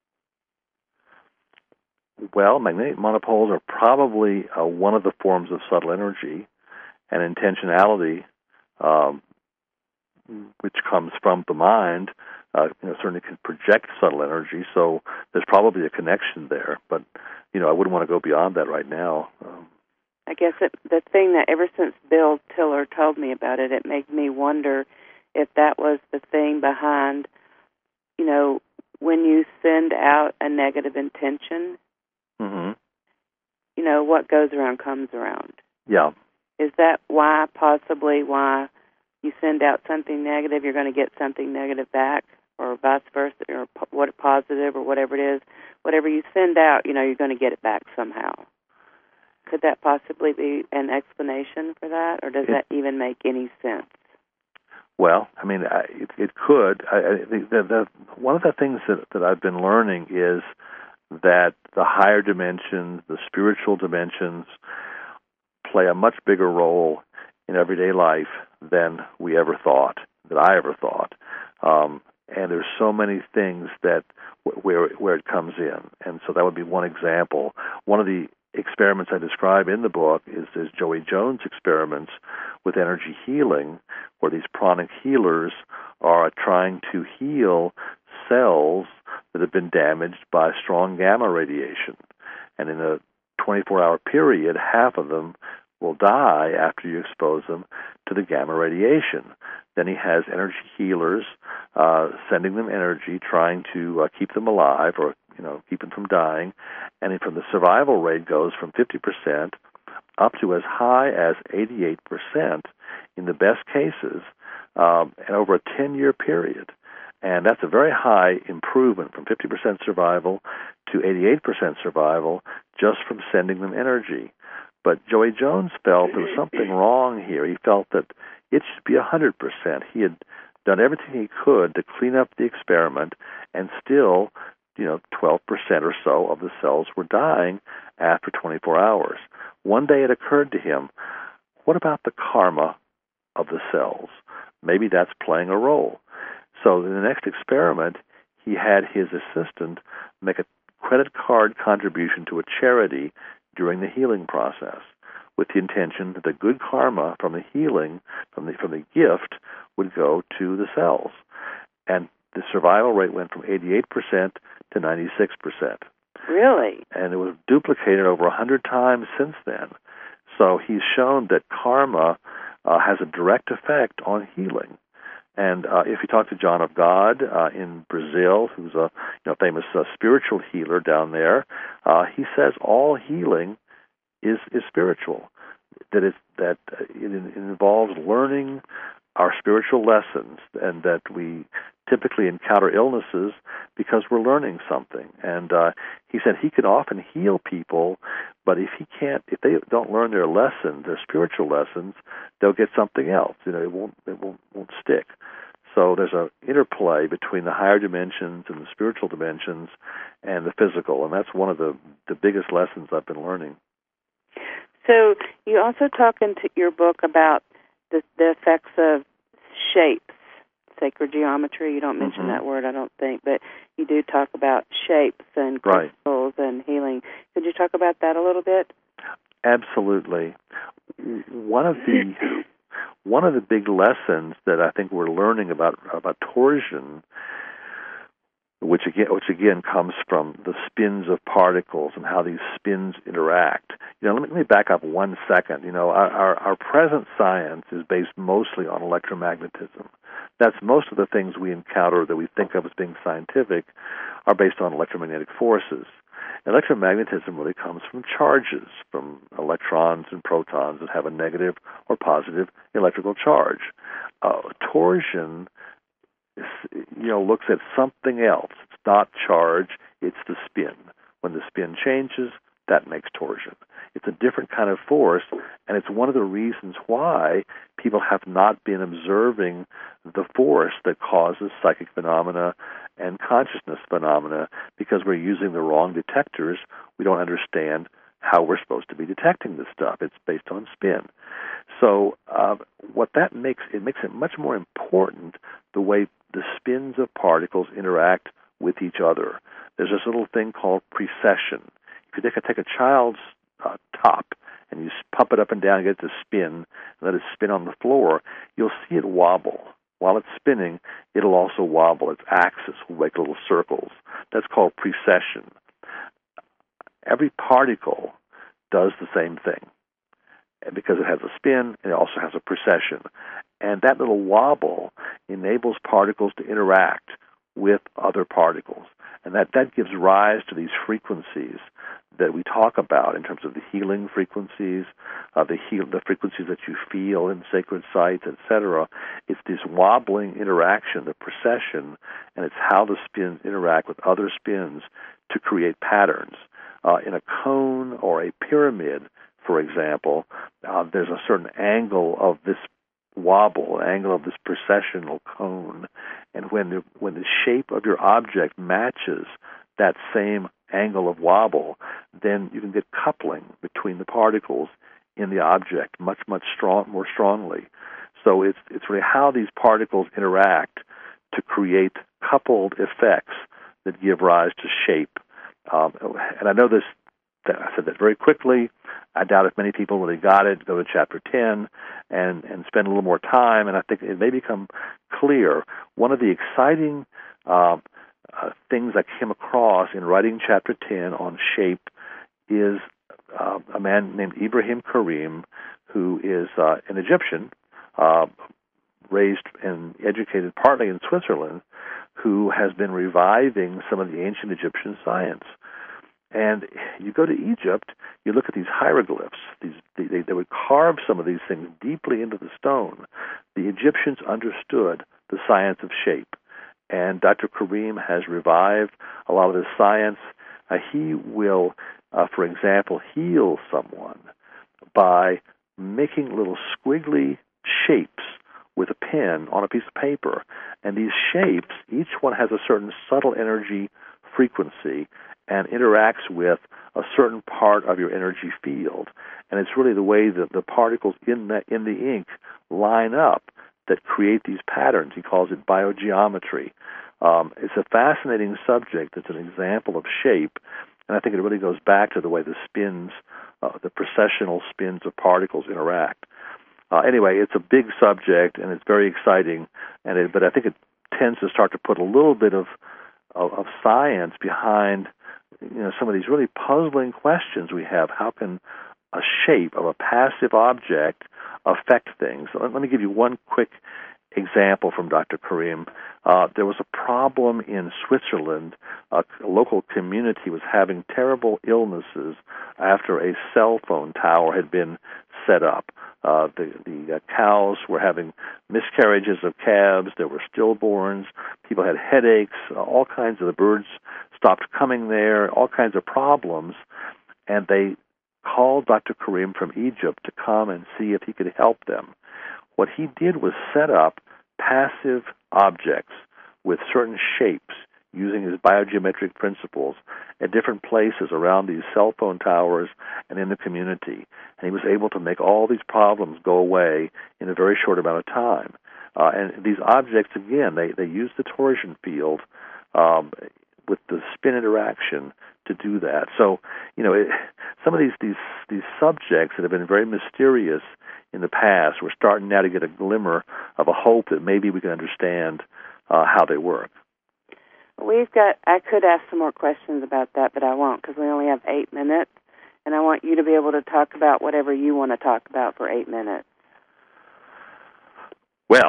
Well, magnetic monopoles are probably uh, one of the forms of subtle energy, and intentionality, um, which comes from the mind, uh, you know, certainly can project subtle energy. So there's probably a connection there, but you know, I wouldn't want to go beyond that right now. Um, I guess it, the thing that ever since Bill Tiller told me about it, it made me wonder if that was the thing behind, you know, when you send out a negative intention, mm-hmm. you know, what goes around comes around. Yeah. Is that why, possibly why you send out something negative, you're going to get something negative back, or vice versa, or what positive, or whatever it is? Whatever you send out, you know, you're going to get it back somehow. Could that possibly be an explanation for that, or does it, that even make any sense? Well, I mean, I, it, it could. I, I, the, the, one of the things that, that I've been learning is that the higher dimensions, the spiritual dimensions, play a much bigger role in everyday life than we ever thought, that I ever thought. Um, and there's so many things that where where it comes in, and so that would be one example. One of the experiments I describe in the book is, is Joey Jones' experiments with energy healing, where these pranic healers are trying to heal cells that have been damaged by strong gamma radiation. And in a twenty-four hour period, half of them will die after you expose them to the gamma radiation. Then he has energy healers uh, sending them energy, trying to uh, keep them alive or, you know, keep them from dying. And from the survival rate goes from fifty percent up to as high as eighty-eight percent in the best cases um, and over a ten-year period. And that's a very high improvement from fifty percent survival to eighty-eight percent survival just from sending them energy. But Joey Jones felt there was something wrong here. He felt that it should be one hundred percent. He had done everything he could to clean up the experiment, and still, you know, twelve percent or so of the cells were dying after twenty-four hours. One day it occurred to him, what about the karma of the cells? Maybe that's playing a role. So in the next experiment, he had his assistant make a credit card contribution to a charity during the healing process, with the intention that the good karma from the healing, from the from the gift, would go to the cells. And the survival rate went from eighty-eight percent to ninety-six percent. Really? And it was duplicated over one hundred times since then. So he's shown that karma uh, has a direct effect on healing. And uh, if you talk to John of God uh, in Brazil, who's a you know, famous uh, spiritual healer down there, uh, he says all healing is is spiritual. That it that it, it involves learning our spiritual lessons, and that we typically encounter illnesses because we're learning something. And uh, he said he can often heal people, but if he can't, if they don't learn their lesson, their spiritual lessons, they'll get something else. You know, it won't it won't, won't stick. So there's an interplay between the higher dimensions and the spiritual dimensions and the physical, and that's one of the the biggest lessons I've been learning. So you also talk in your book about the, the effects of shapes, sacred geometry. You don't mention mm-hmm. that word, I don't think, but you do talk about shapes and crystals right. and healing. Could you talk about that a little bit? Absolutely. One of the one of the big lessons that I think we're learning about about torsion, which again, which again comes from the spins of particles and how these spins interact. You know, let me, let me back up one second. You know, our, our, our present science is based mostly on electromagnetism. That's most of the things we encounter that we think of as being scientific are based on electromagnetic forces. Electromagnetism really comes from charges, from electrons and protons that have a negative or positive electrical charge. Uh, torsion you know, looks at something else. It's not charge, it's the spin. When the spin changes, that makes torsion. It's a different kind of force, and it's one of the reasons why people have not been observing the force that causes psychic phenomena and consciousness phenomena, because we're using the wrong detectors. We don't understand how we're supposed to be detecting this stuff. It's based on spin. So uh, what that makes, it makes it much more important the way the spins of particles interact with each other. There's this little thing called precession. If you take a, take a child's uh, top and you pump it up and down and get it to spin, and let it spin on the floor, you'll see it wobble. While it's spinning, it'll also wobble. Its axis will make little circles. That's called precession. Every particle does the same thing. And because it has a spin, it also has a precession. And that little wobble enables particles to interact with other particles. And that, that gives rise to these frequencies that we talk about in terms of the healing frequencies, uh, the heal, the frequencies that you feel in sacred sites, et cetera. It's this wobbling interaction, the precession, and it's how the spins interact with other spins to create patterns. Uh, in a cone or a pyramid, for example, uh, there's a certain angle of this wobble, angle of this precessional cone, and when the, when the shape of your object matches that same angle of wobble, then you can get coupling between the particles in the object much, much strong, more strongly. So it's it's really how these particles interact to create coupled effects that give rise to shape. Um, and I know this, I said that very quickly. I doubt if many people really got it. Go to chapter ten and, and spend a little more time, and I think it may become clear. One of the exciting uh, uh, things I came across in writing chapter ten on shape is uh, a man named Ibrahim Karim, who is uh, an Egyptian, uh, raised and educated partly in Switzerland, who has been reviving some of the ancient Egyptian science. And you go to Egypt, you look at these hieroglyphs. These they, they would carve some of these things deeply into the stone. The Egyptians understood the science of shape, and Doctor Karim has revived a lot of this science. Uh, he will, uh, for example, heal someone by making little squiggly shapes with a pen on a piece of paper. And these shapes, each one has a certain subtle energy frequency and interacts with a certain part of your energy field. And it's really the way that the particles in the, in the ink line up that create these patterns. He calls it biogeometry. Um, it's a fascinating subject. It's an example of shape, and I think it really goes back to the way the spins, uh, the precessional spins of particles interact. Uh, anyway, it's a big subject, and it's very exciting, and it, but I think it tends to start to put a little bit of, of, of science behind you know, some of these really puzzling questions we have. How can a shape of a passive object affect things? So let, let me give you one quick example from Doctor Karim. Uh, there was a problem in Switzerland. A local community was having terrible illnesses after a cell phone tower had been set up. Uh, the the uh, cows were having miscarriages of calves. There were stillborns. People had headaches. Uh, all kinds of the birds stopped coming there. All kinds of problems, and they called Doctor Karim from Egypt to come and see if he could help them. What he did was set up passive objects with certain shapes using his biogeometric principles at different places around these cell phone towers and in the community. And he was able to make all these problems go away in a very short amount of time. Uh, and these objects, again, they, they use the torsion field um, with the spin interaction to do that. So, you know, it, some of these, these these subjects that have been very mysterious in the past, we're starting now to get a glimmer of a hope that maybe we can understand uh, how they work. We've got, I could ask some more questions about that, but I won't because we only have eight minutes, and I want you to be able to talk about whatever you want to talk about for eight minutes. Well,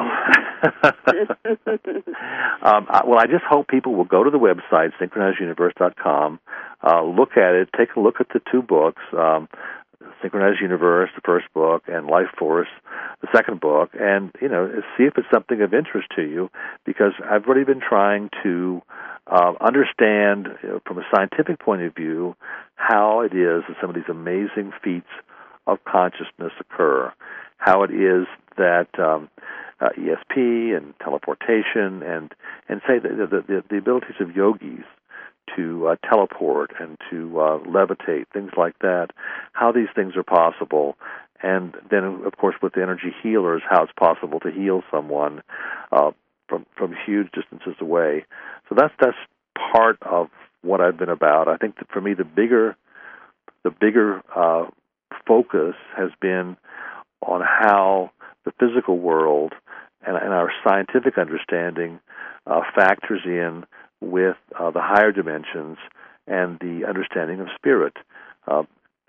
um, I, well, I just hope people will go to the website, synchronized universe dot com, uh, look at it, take a look at the two books, um, Synchronized Universe, the first book, and Life Force, the second book, and, you know, see if it's something of interest to you, because I've really been trying to uh, understand, you know, from a scientific point of view, how it is that some of these amazing feats of consciousness occur, how it is that um, uh, E S P and teleportation and, and say, the, the, the, the abilities of yogis to uh, teleport and to uh, levitate, things like that, how these things are possible, and then, of course, with the energy healers, how it's possible to heal someone uh, from from huge distances away. So that's that's part of what I've been about. I think that for me, the bigger the bigger uh, focus has been on how the physical world and, and our scientific understanding uh, factors in with uh, the higher dimensions and the understanding of spirit. Uh,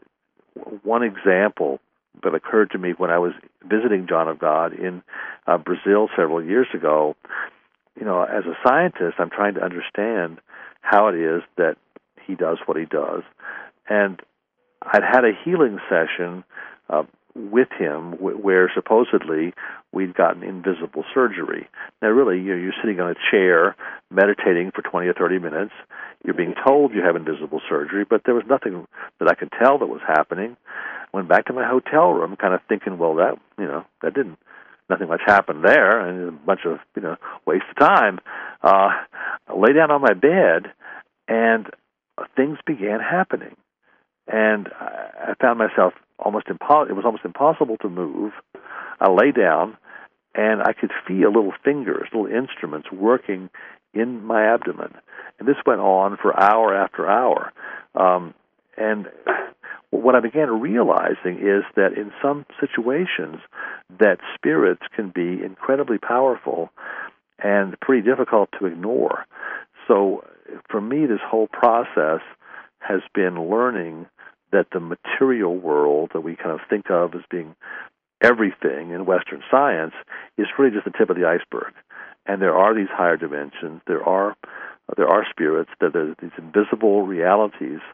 one example that occurred to me when I was visiting John of God in uh, Brazil several years ago, you know, as a scientist, I'm trying to understand how it is that he does what he does. And I'd had a healing session uh, with him w- where supposedly we'd gotten invisible surgery. Now, really, you're, you're sitting on a chair meditating for twenty or thirty minutes. You're being told you have invisible surgery, but there was nothing that I could tell that was happening. Went back to my hotel room kind of thinking, well, that, you know, that didn't, nothing much happened there, and a bunch of, you know, waste of time. Uh, I lay down on my bed, and things began happening. And I found myself almost impo- it was almost impossible to move. I lay down, and I could feel little fingers, little instruments working in my abdomen. And this went on for hour after hour. Um, and what I began realizing is that in some situations that spirits can be incredibly powerful and pretty difficult to ignore. So for me, this whole process has been learning that the material world that we kind of think of as being everything in Western science is really just the tip of the iceberg. And there are these higher dimensions, there are there are spirits, that there's these invisible realities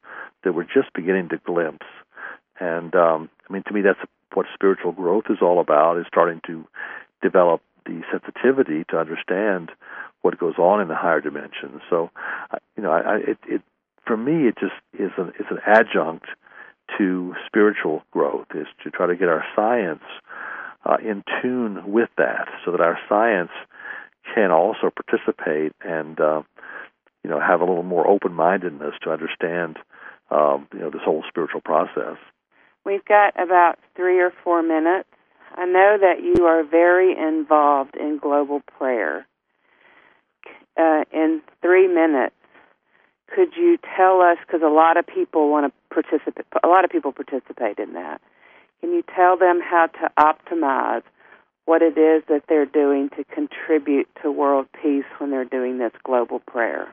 that we're just beginning to glimpse. And, um, I mean, to me, that's what spiritual growth is all about, is starting to develop the sensitivity to understand what goes on in the higher dimensions. So, you know, I, I, it, it for me, it just is an, is an adjunct to spiritual growth, is to try to get our science uh, in tune with that, so that our science can also participate and, uh, you know, have a little more open-mindedness to understand, um, you know, this whole spiritual process. We've got about three or four minutes. I know that you are very involved in global prayer. Uh, in three minutes, could you tell us, because a lot of people want to participate, a lot of people participate in that. Can you tell them how to optimize what it is that they're doing to contribute to world peace when they're doing this global prayer?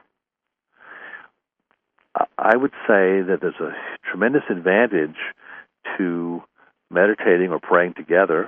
I would say that there's a tremendous advantage to meditating or praying together.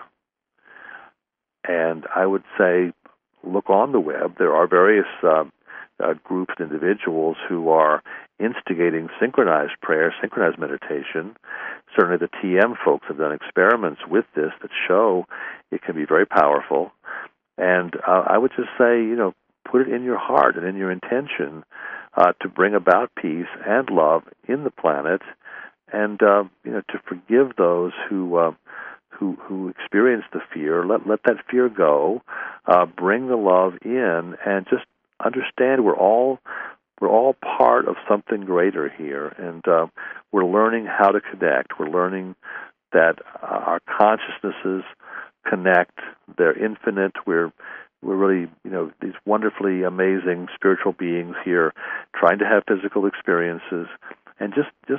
And I would say, look on the web. There are various uh, uh, groups and individuals who are instigating synchronized prayer, synchronized meditation. Certainly the T M folks have done experiments with this that show it can be very powerful. And uh, I would just say, you know, put it in your heart and in your intention uh, to bring about peace and love in the planet, and uh, you know, to forgive those who uh, who who experience the fear. Let let that fear go. Uh, bring the love in, and just understand we're all we're all part of something greater here, and uh, we're learning how to connect. We're learning that uh, our consciousnesses connect. They're infinite. We're we're really, you know, these wonderfully amazing spiritual beings here, trying to have physical experiences, and just just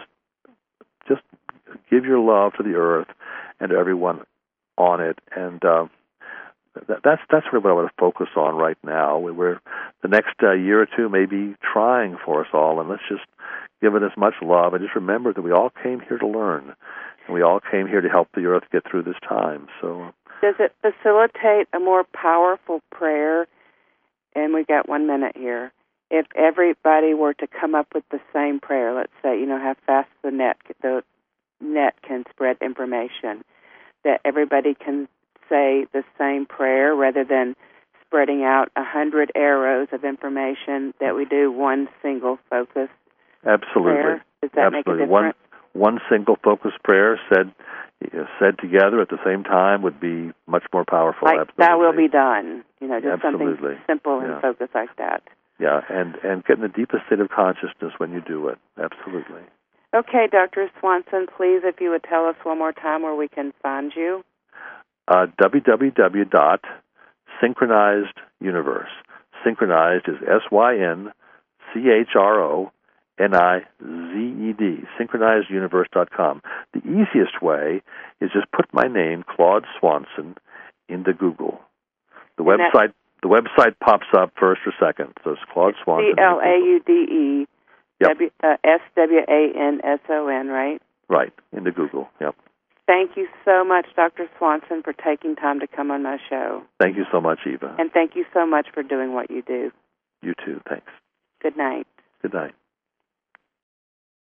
just give your love to the earth and to everyone on it. And uh, that, that's that's really what I want to focus on right now. We're the next uh, year or two may be trying for us all, and let's just give it as much love, and just remember that we all came here to learn, and we all came here to help the earth get through this time. So, does it facilitate a more powerful prayer? And we got one minute here. If everybody were to come up with the same prayer, let's say, you know, how fast the net the net can spread information, that everybody can say the same prayer rather than spreading out a hundred arrows of information, that we do one single focus Absolutely. prayer? Does that Absolutely. make a difference? One, one single focus prayer said said together at the same time would be much more powerful. Like, Absolutely. Thy will be done. You know, just Absolutely. something simple and Yeah. focused like that. Yeah, and, and get in the deepest state of consciousness when you do it. Absolutely. Okay, Doctor Swanson, please, if you would tell us one more time where we can find you. Uh, w w w dot synchronized universe. Synchronized is S Y N C H R O N I Z E D, synchronized universe dot com. The easiest way is just put my name, Claude Swanson, into Google. The And website the website pops up first or second, so it's Claude Swanson. C L A U D E Yep. W, uh, S W A N S O N, right? Right, into Google, yep. Thank you so much, Doctor Swanson, for taking time to come on my show. Thank you so much, Eva. And thank you so much for doing what you do. You too, thanks. Good night. Good night.